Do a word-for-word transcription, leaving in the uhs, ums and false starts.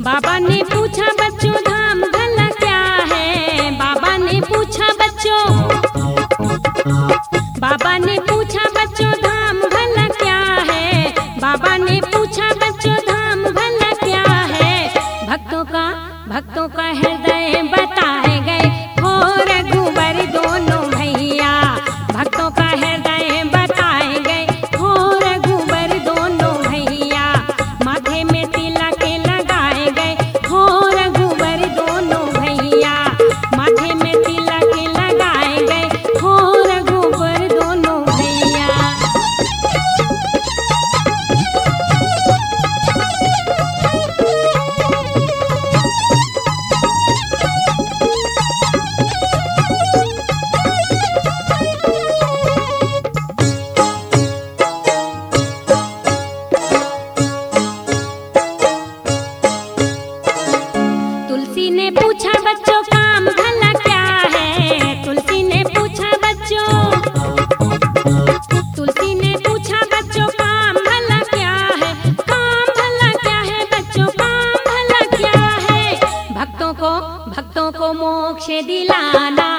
बाबा ने पूछा बच्चों धाम भला क्या है। बाबा ने पूछा बच्चों बाबा ने पूछा बच्चों धाम भला क्या है। बाबा ने पूछा बच्चों धाम भला क्या है। भक्तों का भक्तों का हृदय बताए गए हो रघुवर दोनों भैया। भक्तों का हृदय बताए गए हो रघुवर दोनों भैया। माथे में तिलक लगाए गए हो रघुवर दोनों भैया। माथे में तिलक लगाए गए हो रघुवर दोनों भैया। तुलसी ने पूछा बच्चों काम भला क्या है। तुलसी ने पूछा बच्चों तुलसी ने पूछा बच्चों काम भला क्या है। काम भला क्या है बच्चों काम भला क्या है। भक्तों को भक्तों को मोक्ष दिलाना